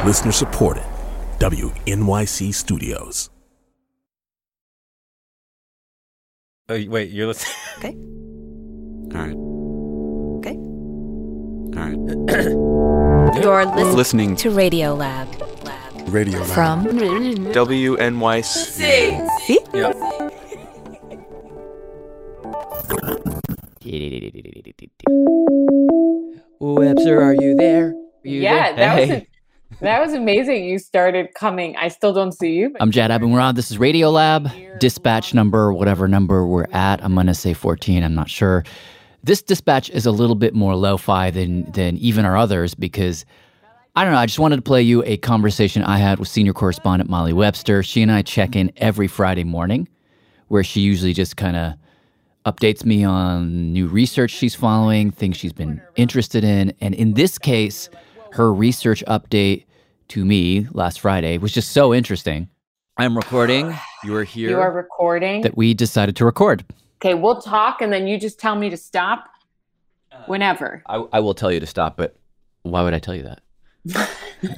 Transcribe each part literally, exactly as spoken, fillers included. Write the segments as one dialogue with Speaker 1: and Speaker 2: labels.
Speaker 1: Listener supported. W N Y C Studios.
Speaker 2: Oh, wait, you're listening?
Speaker 3: Okay.
Speaker 4: All right.
Speaker 3: Okay.
Speaker 4: All right.
Speaker 3: You're listening,
Speaker 4: Listening
Speaker 3: to Radio Lab. Lab.
Speaker 1: Radio Lab.
Speaker 3: From
Speaker 4: W N Y C.
Speaker 3: See?
Speaker 2: Yeah.
Speaker 5: Webster, are you there? Are you
Speaker 6: Yeah,
Speaker 5: there?
Speaker 6: that
Speaker 5: Hey.
Speaker 6: was a, that was amazing. You started coming. I still don't see you. But
Speaker 5: I'm Jad Abumrad. This is Radio Lab. Dispatch number, whatever number we're at. I'm going to say fourteen. I'm not sure. This dispatch is a little bit more lo-fi than than even our others because, I don't know, I just wanted to play you a conversation I had with senior correspondent Molly Webster. She and I check in every Friday morning where she usually just kind of updates me on new research she's following, things she's been interested in. And in this case, her research update to me last Friday was just so interesting. I'm recording. You are here.
Speaker 6: you are recording.
Speaker 5: That we decided to record.
Speaker 6: Okay, we'll talk, and then you just tell me to stop whenever.
Speaker 5: I, I will tell you to stop, but why would I tell you that?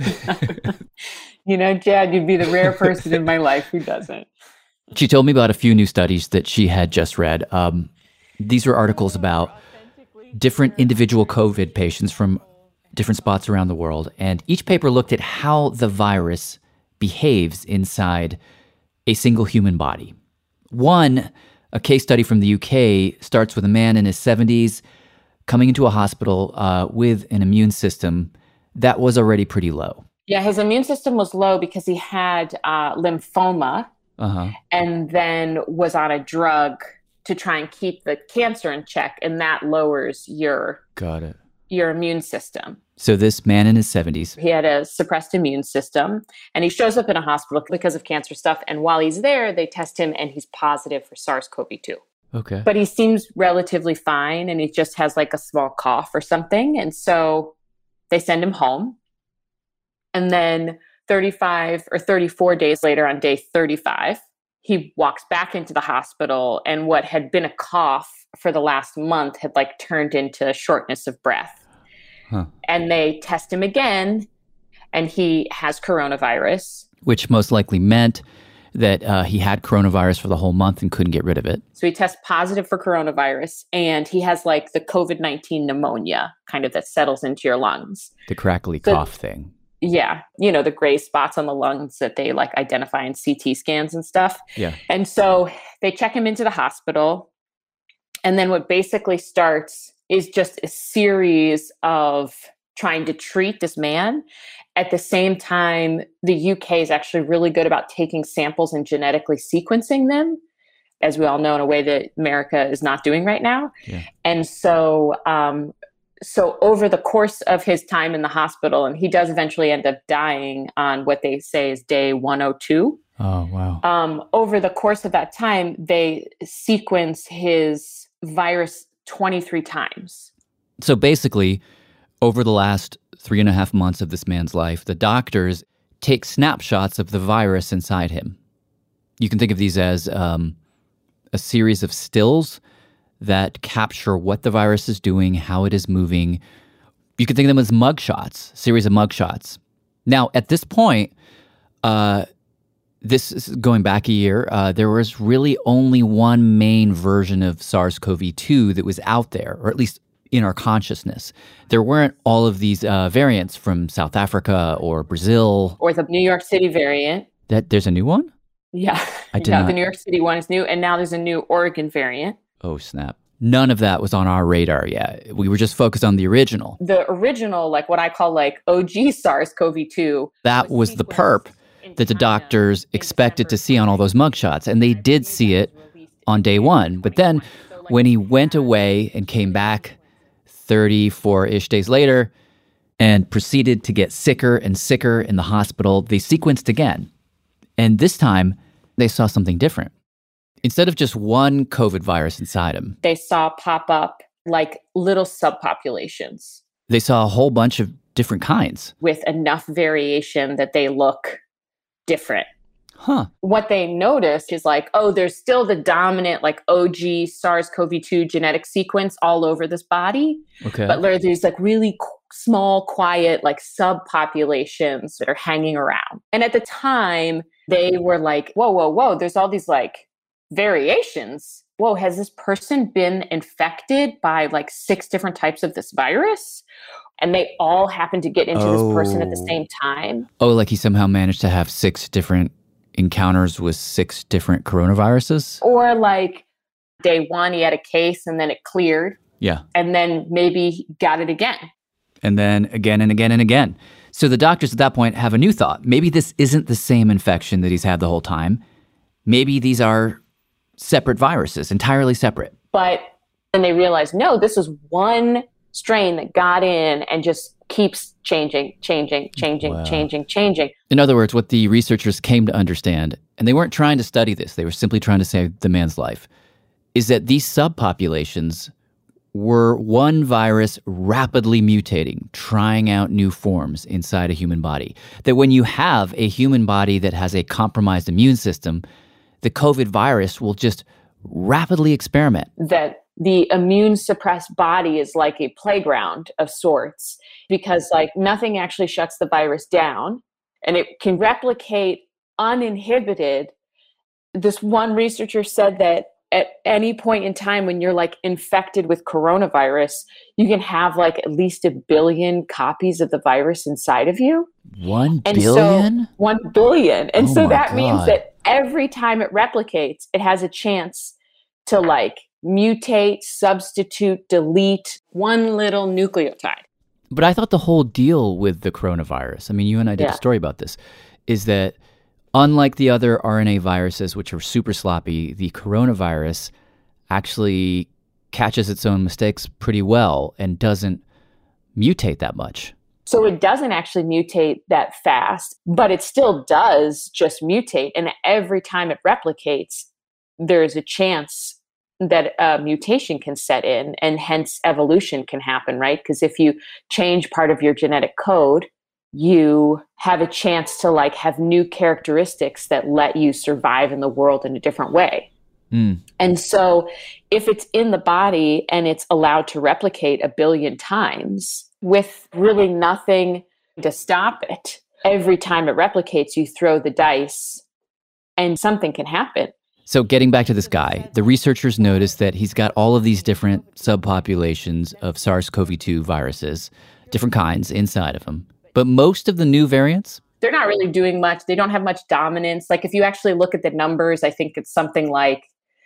Speaker 6: You know, Jad, you'd be the rare person in my life who doesn't.
Speaker 5: She told me about a few new studies that she had just read. Um, these were articles about different individual COVID patients from different spots around the world. And each paper looked at how the virus behaves inside a single human body. One, a case study from the U K, starts with a man in his seventies coming into a hospital uh, with an immune system that was already pretty low.
Speaker 6: Yeah, his immune system was low because he had uh, lymphoma
Speaker 5: Uh-huh.
Speaker 6: and then was on a drug to try and keep the cancer in check, and that lowers your
Speaker 5: Got it.
Speaker 6: your immune system.
Speaker 5: So this man in his seventies,
Speaker 6: He had a suppressed immune system, and he shows up in a hospital because of cancer stuff. And while he's there, they test him, and he's positive for SARS-C o V two.
Speaker 5: okay.
Speaker 6: But he seems relatively fine, and he just has like a small cough or something. And so they send him home. And then thirty-five or thirty-four days later, on day thirty-five, he walks back into the hospital, and what had been a cough for the last month had like turned into shortness of breath.
Speaker 5: Huh.
Speaker 6: And they test him again, and he has coronavirus.
Speaker 5: Which most likely meant that uh, he had coronavirus for the whole month and couldn't get rid of it.
Speaker 6: So he tests positive for coronavirus, and he has like the COVID nineteen pneumonia kind of that settles into your lungs.
Speaker 5: The crackly
Speaker 6: So-
Speaker 5: cough thing.
Speaker 6: Yeah, you know, the gray spots on the lungs that they like identify in C T scans and stuff.
Speaker 5: Yeah.
Speaker 6: And so they check him into the hospital. And then what basically starts is just a series of trying to treat this man. At the same time, the U K is actually really good about taking samples and genetically sequencing them, as we all know, in a way that America is not doing right now.
Speaker 5: Yeah.
Speaker 6: And so, um, so over the course of his time in the hospital, and he does eventually end up dying on what they say is day one oh two.
Speaker 5: Oh, wow.
Speaker 6: Um, over the course of that time, they sequence his virus twenty-three times.
Speaker 5: So basically, over the last three and a half months of this man's life, the doctors take snapshots of the virus inside him. You can think of these as um, a series of stills that capture what the virus is doing, how it is moving. You can think of them as mugshots, series of mugshots. Now, at this point, uh, this is going back a year, uh, there was really only one main version of SARS-C o V two that was out there, or at least in our consciousness. There weren't all of these uh, variants from South Africa or Brazil.
Speaker 6: Or the New York City variant.
Speaker 5: That there's a new one?
Speaker 6: Yeah.
Speaker 5: I did
Speaker 6: yeah,
Speaker 5: not-
Speaker 6: the New York City one is new. And now there's a new Oregon variant.
Speaker 5: Oh, snap. None of that was on our radar yet. We were just focused on the original.
Speaker 6: The original, like what I call like O G SARS-C o V two.
Speaker 5: That was the perp that the doctors expected to see on all those mugshots. And they did see it on day one. But then when he went away and came back thirty-four-ish days later and proceeded to get sicker and sicker in the hospital, they sequenced again. And this time, they saw something different. Instead of just one COVID virus inside him,
Speaker 6: They saw pop up like little subpopulations
Speaker 5: they saw a whole bunch of different kinds.
Speaker 6: with enough variation that they look different.
Speaker 5: Huh.
Speaker 6: What they noticed is like, oh, there's still the dominant like O G SARS-C o V two genetic sequence all over this body.
Speaker 5: Okay.
Speaker 6: But there- there's like really qu- small, quiet, like subpopulations that are hanging around. And at the time, they were like, whoa, whoa, whoa, there's all these like variations. Whoa, has this person been infected by like six different types of this virus? And they all happen to get into
Speaker 2: Oh.
Speaker 6: this person at the same time.
Speaker 5: Oh, like he somehow managed to have six different encounters with six different coronaviruses?
Speaker 6: Or like day one, he had a case and then it cleared.
Speaker 5: Yeah.
Speaker 6: And then maybe he got it again.
Speaker 5: And then again and again and again. So the doctors at that point have a new thought. Maybe this isn't the same infection that he's had the whole time. Maybe these are separate viruses, entirely separate.
Speaker 6: But then they realized, no, this is one strain that got in and just keeps changing, changing, changing,
Speaker 5: Wow.
Speaker 6: changing, changing.
Speaker 5: In other words, what the researchers came to understand, and they weren't trying to study this, they were simply trying to save the man's life, is that these subpopulations were one virus rapidly mutating, trying out new forms inside a human body. That when you have a human body that has a compromised immune system, the COVID virus will just rapidly experiment.
Speaker 6: That the immune suppressed body is like a playground of sorts because like nothing actually shuts the virus down and it can replicate uninhibited. This one researcher said that at any point in time when you're like infected with coronavirus, you can have like at least a billion copies of the virus inside of you.
Speaker 5: One
Speaker 6: And
Speaker 5: billion?
Speaker 6: so one billion. And
Speaker 5: Oh
Speaker 6: so
Speaker 5: my
Speaker 6: that means
Speaker 5: God.
Speaker 6: that every time it replicates, it has a chance to like mutate, substitute, delete one little nucleotide.
Speaker 5: But I thought the whole deal with the coronavirus, I mean, you and I did
Speaker 6: Yeah.
Speaker 5: a story about this, is that unlike the other R N A viruses, which are super sloppy, the coronavirus actually catches its own mistakes pretty well and doesn't mutate that much.
Speaker 6: So it doesn't actually mutate that fast, but it still does just mutate. And every time it replicates, there's a chance that a mutation can set in and hence evolution can happen, right? Because if you change part of your genetic code, you have a chance to like have new characteristics that let you survive in the world in a different way.
Speaker 5: Mm.
Speaker 6: And so if it's in the body and it's allowed to replicate a billion times with really nothing to stop it, every time it replicates, you throw the dice and something can happen.
Speaker 5: So getting back to this guy, the researchers noticed that he's got all of these different subpopulations of SARS-C o V two viruses, different kinds inside of him. But most of the new variants,
Speaker 6: They're not really doing much. They don't have much dominance. Like if you actually look at the numbers, I think it's something like,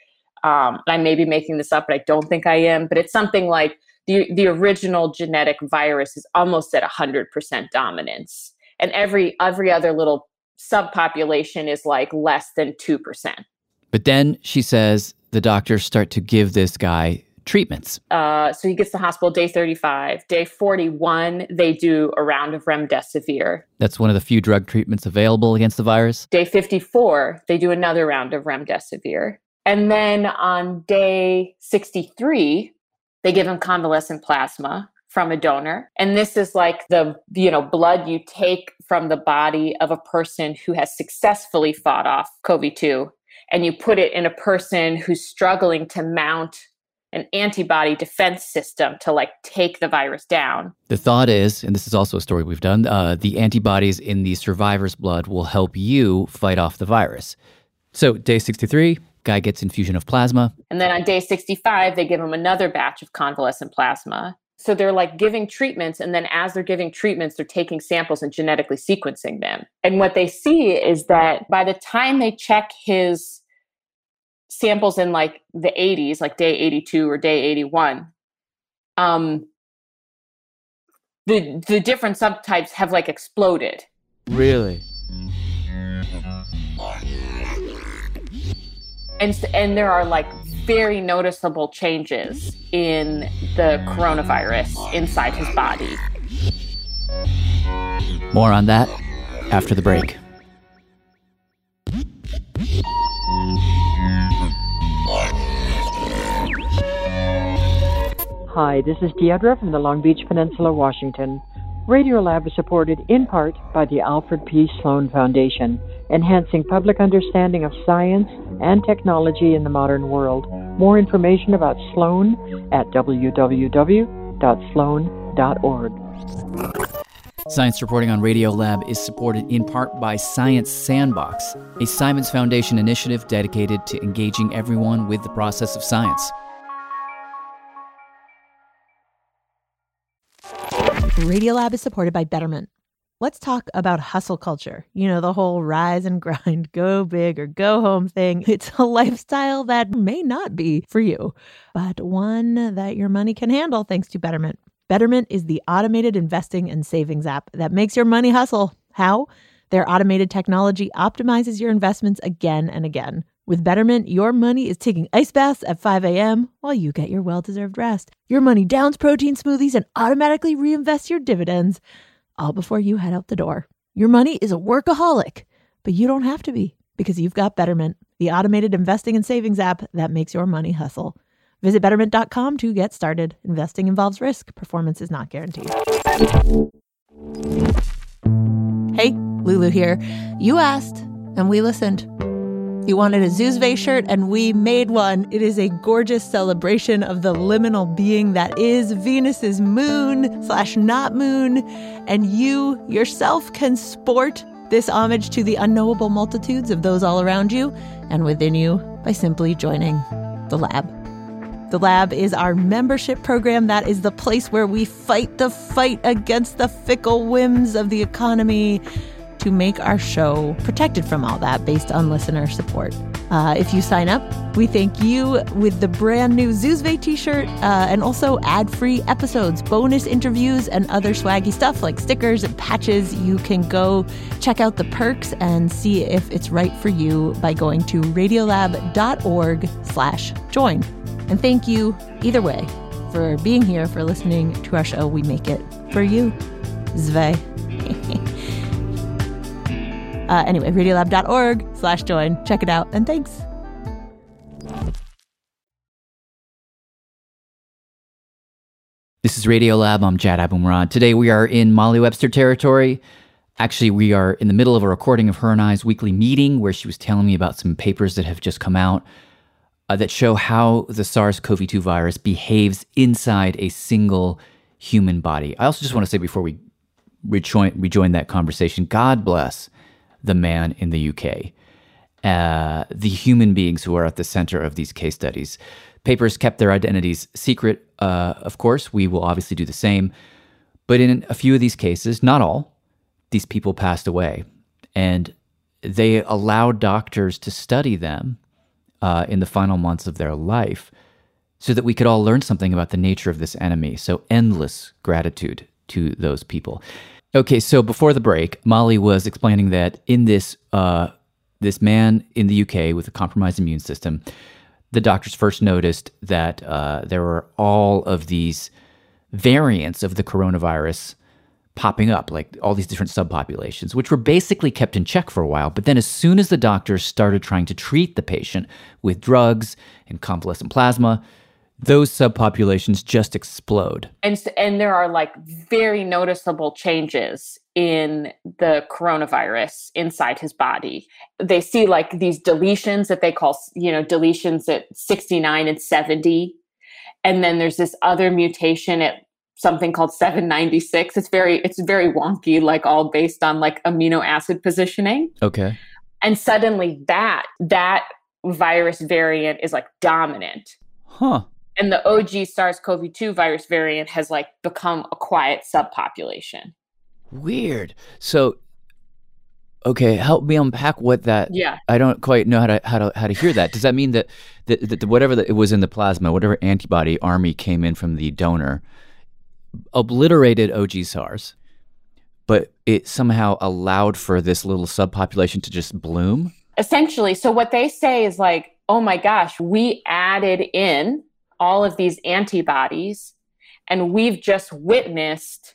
Speaker 6: um, I may be making this up, but I don't think I am, but it's something like the, the original genetic virus is almost at one hundred percent dominance. And every every other little subpopulation is like less than two percent.
Speaker 5: but then she says the doctors start to give this guy treatments.
Speaker 6: Uh, so he gets to the hospital day thirty-five. Day forty-one, they do a round of remdesivir.
Speaker 5: That's one of the few drug treatments available against the virus.
Speaker 6: Day fifty-four, they do another round of remdesivir. And then on day sixty-three, they give him convalescent plasma from a donor. And this is like the, you know, blood you take from the body of a person who has successfully fought off C o V two, and you put it in a person who's struggling to mount an antibody defense system to like take the virus down.
Speaker 5: The thought is, and this is also a story we've done, uh, the antibodies in the survivor's blood will help you fight off the virus. So day sixty-three, guy gets infusion of plasma.
Speaker 6: And then on day sixty-five, they give him another batch of convalescent plasma. So they're like giving treatments. And then as they're giving treatments, they're taking samples and genetically sequencing them. And what they see is that by the time they check his samples in like the eighties, like day eighty-two or day eighty-one, um, the, the different subtypes have like exploded.
Speaker 5: Really?
Speaker 6: And, s- and there are like very noticeable changes in the coronavirus inside his body.
Speaker 5: More on that after the break.
Speaker 7: Hi, this is Deidre from the Long Beach Peninsula, Washington. Radiolab is supported in part by the Alfred P. Sloan Foundation, enhancing public understanding of science and technology in the modern world. More information about Sloan at w w w dot sloan dot org.
Speaker 5: Science reporting on Radiolab is supported in part by Science Sandbox, a Simons Foundation initiative dedicated to engaging everyone with the process of science.
Speaker 8: Radiolab is supported by Betterment. Let's talk about hustle culture. You know, the whole rise and grind, go big or go home thing. It's a lifestyle that may not be for you, but one that your money can handle thanks to Betterment. Betterment is the automated investing and savings app that makes your money hustle. How? Their automated technology optimizes your investments again and again. With Betterment, your money is taking ice baths at five a.m. while you get your well-deserved rest. Your money downs protein smoothies and automatically reinvests your dividends, all before you head out the door. Your money is a workaholic, but you don't have to be, because you've got Betterment, the automated investing and savings app that makes your money hustle. Visit betterment dot com to get started. Investing involves risk. Performance is not guaranteed. Hey, Lulu here. You asked, and we listened. You wanted a Zuzve shirt, and we made one. It is a gorgeous celebration of the liminal being that is Venus's moon slash not moon. And you yourself can sport this homage to the unknowable multitudes of those all around you and within you by simply joining the lab. The Lab is our membership program that is the place where we fight the fight against the fickle whims of the economy to make our show protected from all that based on listener support. Uh, if you sign up, we thank you with the brand new Zuzve t-shirt uh, and also ad-free episodes, bonus interviews, and other swaggy stuff like stickers and patches. You can go check out the perks and see if it's right for you by going to radiolab dot org slash join. And thank you, either way, for being here, for listening to our show. We make it for you. Zve. uh, anyway, radiolab dot org slash join. Check it out, and thanks.
Speaker 5: This is Radiolab. I'm Jad Abumrad. Today we are in Molly Webster territory. Actually, we are in the middle of a recording of her and I's weekly meeting where she was telling me about some papers that have just come out Uh, that show how the SARS-C o V two virus behaves inside a single human body. I also just want to say before we rejoin, rejoin that conversation, God bless the man in the U K, uh, the human beings who are at the center of these case studies. Papers kept their identities secret, uh, of course. We will obviously do the same. But in a few of these cases, not all, these people passed away. And they allowed doctors to study them Uh, in the final months of their life so that we could all learn something about the nature of this enemy. So endless gratitude to those people. Okay, so before the break, Molly was explaining that in this uh, this man in the U K with a compromised immune system, the doctors first noticed that uh, there were all of these variants of the coronavirus popping up, like all these different subpopulations, which were basically kept in check for a while. But then as soon as the doctors started trying to treat the patient with drugs and convalescent plasma, those subpopulations just explode.
Speaker 6: And, and there are like very noticeable changes in the coronavirus inside his body. They see like these deletions that they call, you know, deletions at sixty-nine and seventy. And then there's this other mutation at something called seven ninety-six. It's very, it's very wonky, like all based on like amino acid positioning.
Speaker 5: Okay.
Speaker 6: And suddenly that, that virus variant is like dominant.
Speaker 5: Huh.
Speaker 6: And the O G SARS-C o V two virus variant has like become a quiet subpopulation.
Speaker 5: Weird. So, okay, help me unpack what that.
Speaker 6: Yeah.
Speaker 5: I don't quite know how to how to how to hear that. Does that mean that that, that whatever that it was in the plasma, whatever antibody army came in from the donor, obliterated O G SARS, but it somehow allowed for this little subpopulation to just bloom?
Speaker 6: Essentially. So what they say is like, oh my gosh, we added in all of these antibodies and we've just witnessed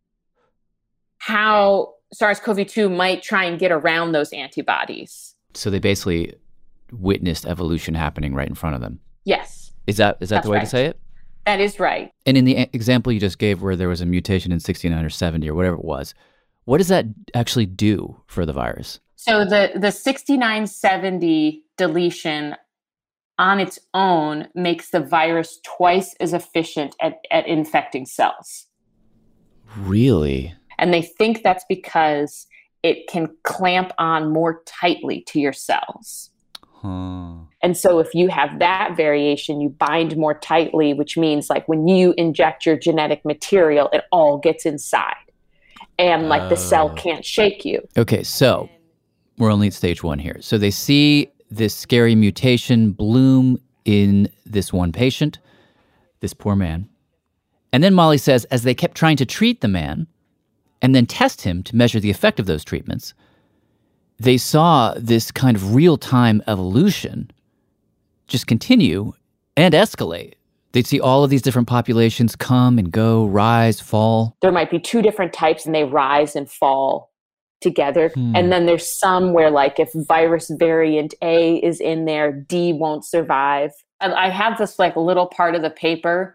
Speaker 6: how SARS-C o V two might try and get around those antibodies.
Speaker 5: So they basically witnessed evolution happening right in front of them.
Speaker 6: Yes.
Speaker 5: Is that is that
Speaker 6: That's
Speaker 5: the way
Speaker 6: right.
Speaker 5: to say it?
Speaker 6: That is right.
Speaker 5: And in the e- example you just gave where there was a mutation in sixty-nine or seventy or whatever it was, what does that actually do for the virus?
Speaker 6: So the, the sixty-nine seventy deletion on its own makes the virus twice as efficient at, at infecting cells.
Speaker 5: Really?
Speaker 6: And they think that's because it can clamp on more tightly to your cells.
Speaker 5: Huh.
Speaker 6: And so if you have that variation, you bind more tightly, which means like when you inject your genetic material, it all gets inside. And like the cell can't shake you.
Speaker 5: Okay, so we're only at stage one here. So they see this scary mutation bloom in this one patient, this poor man. And then Molly says, as they kept trying to treat the man and then test him to measure the effect of those treatments, they saw this kind of real-time evolution just continue and escalate. They'd see all of these different populations come and go, rise, fall.
Speaker 6: There might be two different types and they rise and fall together.
Speaker 5: Hmm.
Speaker 6: And then there's some where like if virus variant A is in there, D won't survive. And I have this like little part of the paper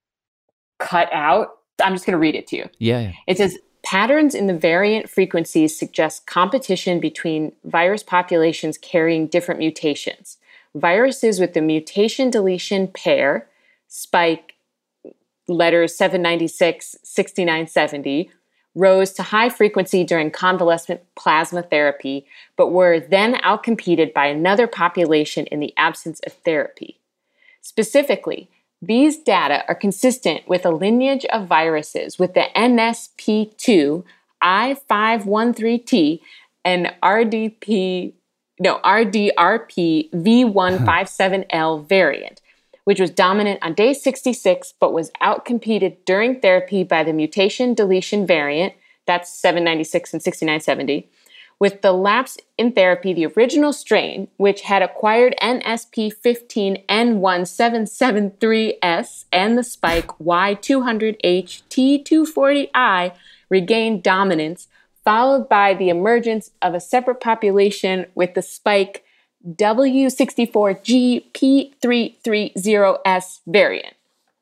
Speaker 6: cut out. I'm just going to read it to you.
Speaker 5: Yeah, yeah.
Speaker 6: It says, patterns in the variant frequencies suggest competition between virus populations carrying different mutations. Viruses with the mutation deletion pair, spike letters seven ninety-six, sixty-nine seventy, rose to high frequency during convalescent plasma therapy, but were then outcompeted by another population in the absence of therapy. Specifically, these data are consistent with a lineage of viruses with the N S P two I five one three T and R D P no R D R P V one five seven L variant, which was dominant on day sixty-six but was outcompeted during therapy by the mutation deletion variant, that's seven ninety-six and sixty-nine seventy. With the lapse in therapy, the original strain, which had acquired N S P fifteen N one seven seven three S and the spike Y two hundred H T two forty I, regained dominance, followed by the emergence of a separate population with the spike W sixty-four G P three thirty S variant.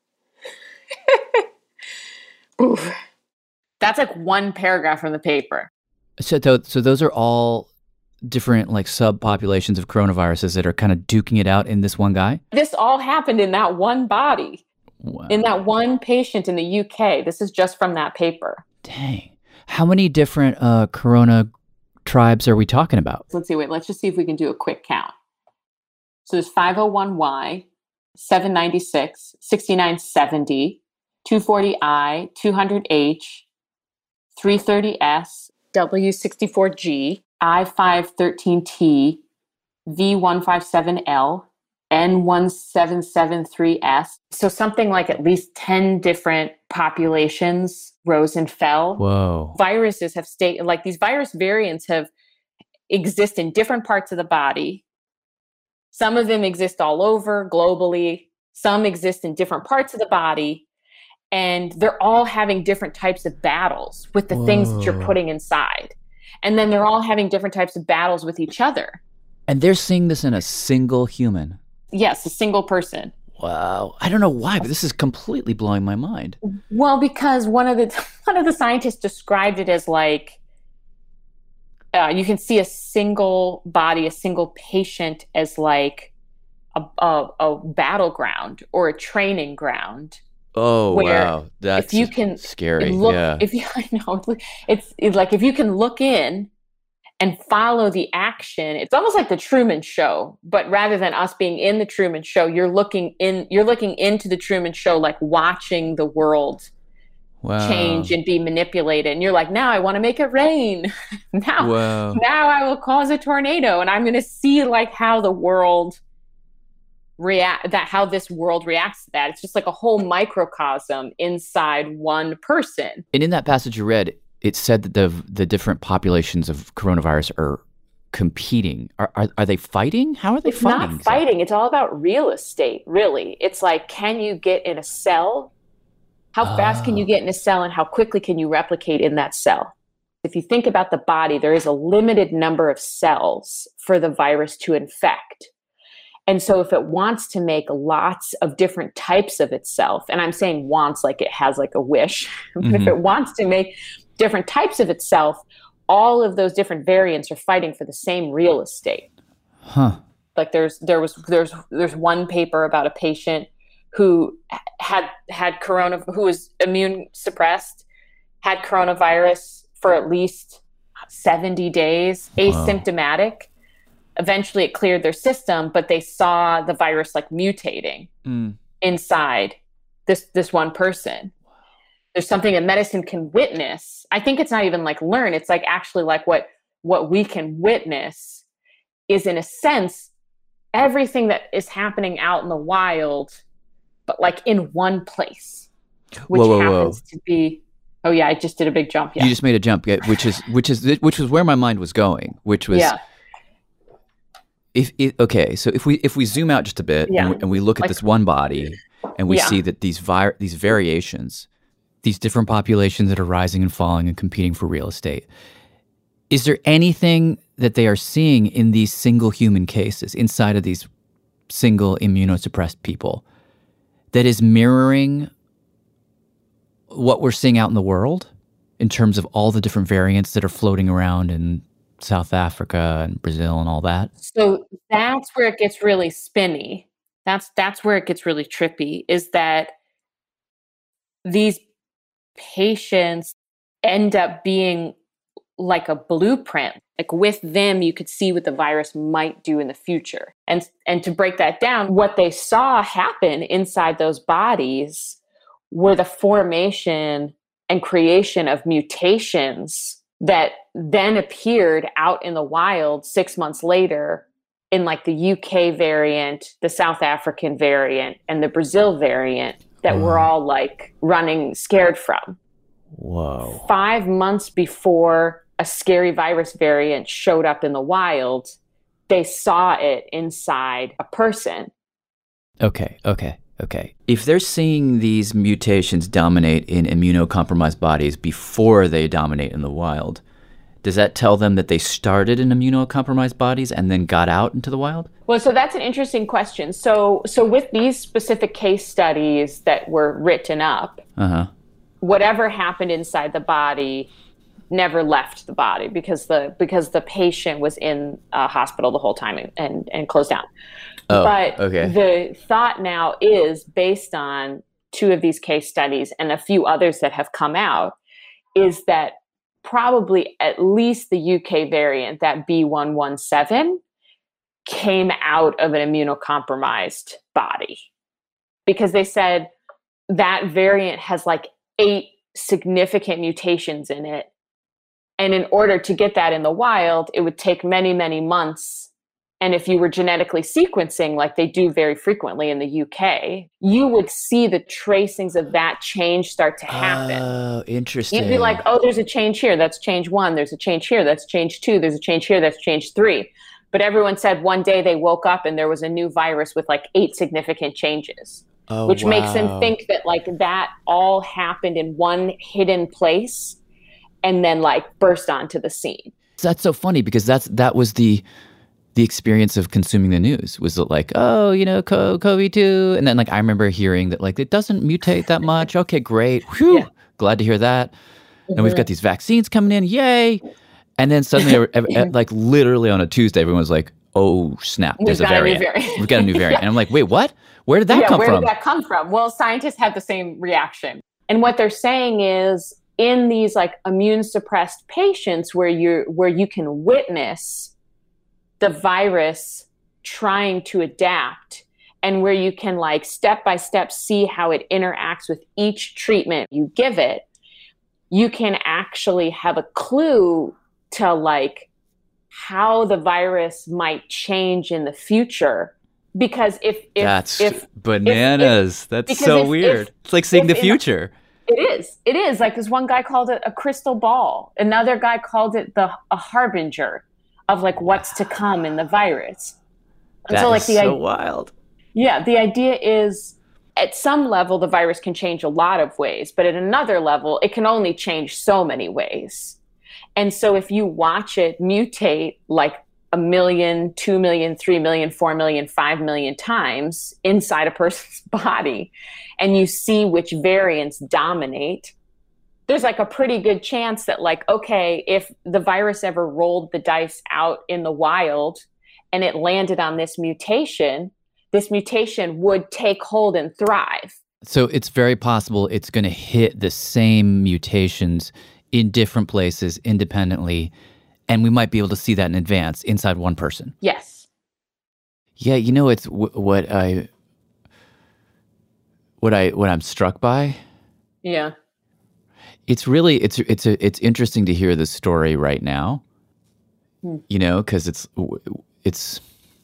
Speaker 6: Oof. That's like one paragraph from the paper.
Speaker 5: So, th- so those are all different like subpopulations of coronaviruses that are kind of duking it out in this one guy?
Speaker 6: This all happened in that one body,
Speaker 5: Wow.
Speaker 6: in that one patient in the U K. This is just from that paper.
Speaker 5: Dang. How many different uh, corona tribes are we talking about?
Speaker 6: Let's see, wait, let's just see if we can do a quick count. So there's five oh one Y, seven ninety-six, sixty-nine seventy, two forty I, two hundred H, three thirty S, W sixty-four G, I five thirteen T, V one five seven L, N one seven seven three S. So something like at least ten different populations rose and fell.
Speaker 5: Whoa.
Speaker 6: Viruses have stayed, like these virus variants have exist in different parts of the body. Some of them exist all over globally. Some exist in different parts of the body. And they're all having different types of battles with the
Speaker 5: Whoa.
Speaker 6: things that you're putting inside. And then they're all having different types of battles with each other.
Speaker 5: And they're seeing this in a single human.
Speaker 6: Yes, a single person.
Speaker 5: Wow. I don't know why, but this is completely blowing my mind.
Speaker 6: Well, because one of the one of the scientists described it as like, uh, you can see a single body, a single patient as like a, a, a battleground or a training ground.
Speaker 5: Oh,
Speaker 6: Where
Speaker 5: wow. That's
Speaker 6: if you can
Speaker 5: scary.
Speaker 6: Look,
Speaker 5: yeah.
Speaker 6: If you, I know, it's, it's like if you can look in and follow the action, it's almost like the Truman Show. But rather than us being in the Truman Show, you're looking in. You're looking into the Truman Show, like watching the world
Speaker 5: wow.
Speaker 6: change and be manipulated. And you're like, now I want to make it rain. now,
Speaker 5: Wow.
Speaker 6: now I will cause a tornado, and I'm going to see like how the world. react that how this world reacts to that. It's just like a whole microcosm inside one person.
Speaker 5: And in that passage you read, it said that the the different populations of coronavirus are competing. Are are, are they fighting? How are they
Speaker 6: It's
Speaker 5: fighting?
Speaker 6: not fighting. It's all about real estate, really. It's like, can you get in a cell? How
Speaker 5: Oh.
Speaker 6: fast can you get in a cell, and how quickly can you replicate in that cell? If you think about the body, there is a limited number of cells for the virus to infect. And so if it wants to make lots of different types of itself, and I'm saying wants like it has like a wish, but
Speaker 5: Mm-hmm.
Speaker 6: if it wants to make different types of itself, all of those different variants are fighting for the same real estate.
Speaker 5: Huh.
Speaker 6: Like there's there was there's there's one paper about a patient who had had corona, who was immune suppressed, had coronavirus for at least seventy days, asymptomatic. Eventually it cleared their system, but they saw the virus like mutating
Speaker 5: Mm.
Speaker 6: inside this this one person. There's something that medicine can witness. I think it's not even like learn. It's like actually like what what we can witness is, in a sense, everything that is happening out in the wild, but like in one place, which
Speaker 5: Whoa, whoa,
Speaker 6: happens
Speaker 5: whoa.
Speaker 6: to be. Oh yeah, I just did a big jump. Yeah,
Speaker 5: You just made a jump, yeah, which is which is which was where my mind was going, which was
Speaker 6: yeah,
Speaker 5: if, if okay, so if we if we zoom out just a bit
Speaker 6: Yeah.
Speaker 5: and, we, and we look at
Speaker 6: Like-
Speaker 5: this one body and we
Speaker 6: Yeah.
Speaker 5: see that these vi- these variations, these different populations that are rising and falling and competing for real estate, is there anything that they are seeing in these single human cases inside of these single immunosuppressed people that is mirroring what we're seeing out in the world in terms of all the different variants that are floating around in South Africa and Brazil and all that?
Speaker 6: So that's where it gets really spinny. That's that's where it gets really trippy, is that these patients end up being like a blueprint. Like with them, you could see what the virus might do in the future. And and to break that down, what they saw happen inside those bodies were the formation and creation of mutations that then appeared out in the wild six months later in like the U K variant, the South African variant, and the Brazil variant that we're all like running scared from.
Speaker 5: Whoa.
Speaker 6: Five months before a scary virus variant showed up in the wild, they saw it inside a person.
Speaker 5: Okay, okay, okay. If they're seeing these mutations dominate in immunocompromised bodies before they dominate in the wild, does that tell them that they started in immunocompromised bodies and then got out into the wild?
Speaker 6: Well, so that's an interesting question. So, so with these specific case studies that were written up,
Speaker 5: Uh-huh.
Speaker 6: whatever happened inside the body never left the body because the because the patient was in a hospital the whole time and and, and closed down.
Speaker 5: Oh,
Speaker 6: but
Speaker 5: okay.
Speaker 6: the thought now is, based on two of these case studies and a few others that have come out, is that probably at least the U K variant, that B one one seven, came out of an immunocompromised body, because they said that variant has like eight significant mutations in it. And in order to get that in the wild, it would take many, many months. And if you were genetically sequencing, like they do very frequently in the U K, you would see the tracings of that change start to happen.
Speaker 5: Oh, interesting.
Speaker 6: You'd be like, oh, there's a change here. That's change one. There's a change here. That's change two. There's a change here. That's change three. But everyone said one day they woke up and there was a new virus with like eight significant changes,
Speaker 5: oh,
Speaker 6: which makes them
Speaker 5: wow.
Speaker 6: think that like that all happened in one hidden place and then like burst onto the scene.
Speaker 5: That's so funny because that's that was the the experience of consuming the news. Was it like, oh, you know, co- COVID two, and then like I remember hearing that like it doesn't mutate that much. Okay, great. Whew,
Speaker 6: Yeah.
Speaker 5: glad to hear that. And we've got these vaccines coming in, yay! And then suddenly, ev- ev- like literally on a Tuesday, everyone was like, oh snap,
Speaker 6: We've
Speaker 5: there's a
Speaker 6: got a new
Speaker 5: variant.
Speaker 6: variant.
Speaker 5: We've got a new variant, and I'm like, wait, what? Where did that
Speaker 6: yeah,
Speaker 5: come
Speaker 6: where
Speaker 5: from?
Speaker 6: did that come from? Well, scientists had the same reaction. And what they're saying is, in these like immune suppressed patients where you where you can witness the virus trying to adapt, and where you can like step by step see how it interacts with each treatment you give it, you can actually have a clue to like how the virus might change in the future. Because if if
Speaker 5: That's
Speaker 6: if
Speaker 5: bananas. That's
Speaker 6: because
Speaker 5: so
Speaker 6: if-
Speaker 5: weird.
Speaker 6: if-
Speaker 5: it's like seeing
Speaker 6: if
Speaker 5: the
Speaker 6: in-
Speaker 5: future.
Speaker 6: It is. It is. Like this one guy called it a crystal ball. Another guy called it the a harbinger of like what's to come in the virus. And
Speaker 5: That
Speaker 6: so like
Speaker 5: is
Speaker 6: the
Speaker 5: so
Speaker 6: i-
Speaker 5: wild.
Speaker 6: yeah, the idea is at some level the virus can change a lot of ways, but at another level it can only change so many ways. And so if you watch it mutate like a million, two million, three million, four million, five million times inside a person's body, and you see which variants dominate, there's like a pretty good chance that like, okay, if the virus ever rolled the dice out in the wild and it landed on this mutation, this mutation would take hold and thrive.
Speaker 5: So it's very possible it's going to hit the same mutations in different places independently, and we might be able to see that in advance inside one person.
Speaker 6: Yes.
Speaker 5: Yeah, you know, it's w- what I what I what I'm struck by.
Speaker 6: Yeah.
Speaker 5: It's really it's it's a, it's interesting to hear this story right now.
Speaker 6: Hmm.
Speaker 5: You know, because it's it's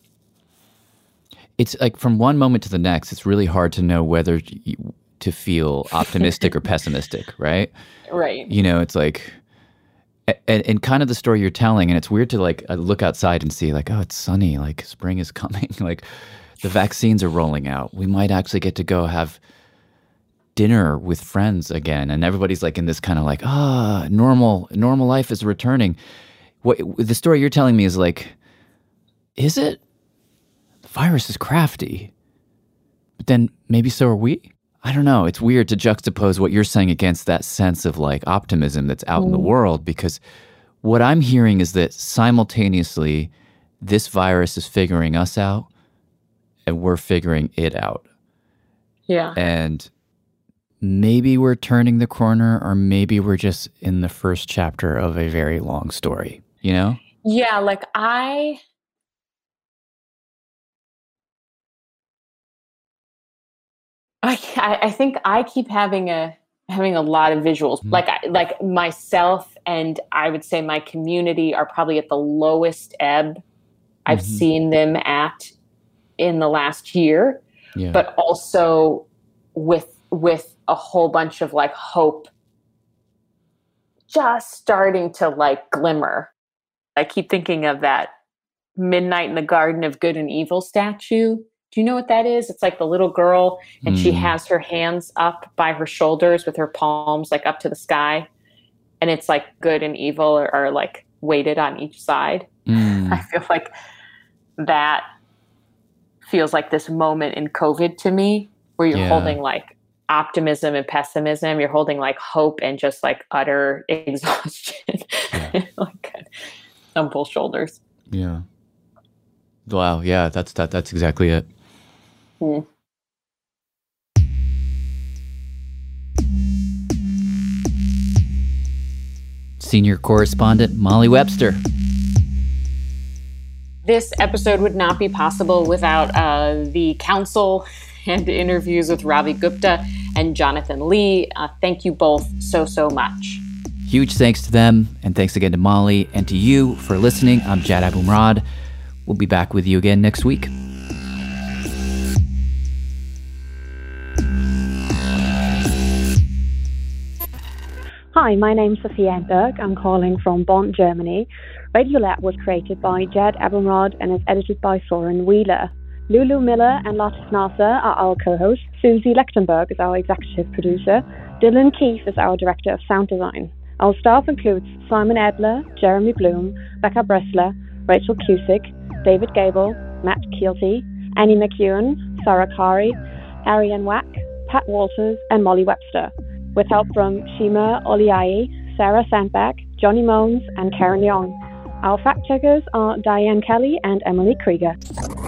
Speaker 5: it's like from one moment to the next, it's really hard to know whether to feel optimistic or pessimistic, right?
Speaker 6: Right.
Speaker 5: You know, it's like, and, and kind of the story you're telling, and it's weird to like look outside and see like, oh, it's sunny, like spring is coming, like the vaccines are rolling out. We might actually get to go have dinner with friends again, and everybody's like in this kind of like, ah, oh, normal, normal life is returning. What the story you're telling me is like, is it? The virus is crafty, but then maybe so are we. I don't know. It's weird to juxtapose what you're saying against that sense of like optimism that's out mm. in the world, because what I'm hearing is that simultaneously this virus is figuring us out and we're figuring it out.
Speaker 6: Yeah.
Speaker 5: And maybe we're turning the corner, or maybe we're just in the first chapter of a very long story, you know?
Speaker 6: Yeah, like I I, I think I keep having a having a lot of visuals. Mm. Like I, like myself and I would say my community are probably at the lowest ebb I've mm-hmm. seen them at in the last year. Yeah. But also with with a whole bunch of like hope just starting to like glimmer. I keep thinking of that Midnight in the Garden of Good and Evil statue. Do you know what that is? It's like the little girl and mm. she has her hands up by her shoulders with her palms like up to the sky. And it's like good and evil are, are like weighted on each side. Mm. I feel like that feels like this moment in COVID to me where you're yeah. holding like optimism and pessimism. You're holding like hope and just like utter exhaustion yeah. like on both shoulders.
Speaker 5: Yeah. Wow. Yeah, that's that. That's exactly it. Hmm. Senior correspondent Molly Webster.
Speaker 6: This episode would not be possible without uh, the counsel and interviews with Ravi Gupta and Jonathan Lee. Uh, thank you both so, so much.
Speaker 5: Huge thanks to them, and thanks again to Molly and to you for listening. I'm Jad Abumrad. We'll be back with you again next week.
Speaker 9: Hi, my name's Sophia Enberg. I'm calling from Bonn, Germany. Radiolab was created by Jad Abumrad and is edited by Soren Wheeler. Lulu Miller and Latif Nasser are our co-hosts. Susie Lechtenberg is our executive producer. Dylan Keefe is our director of sound design. Our staff includes Simon Adler, Jeremy Bloom, Becca Bressler, Rachel Cusick, David Gable, Matt Keelty, Annie McEwen, Sarah Kari, Ariane Wack, Pat Walters, and Molly Webster, with help from Shima Oliai, Sarah Sandbach, Johnny Mones, and Karen Young. Our fact checkers are Diane Kelly and Emily Krieger.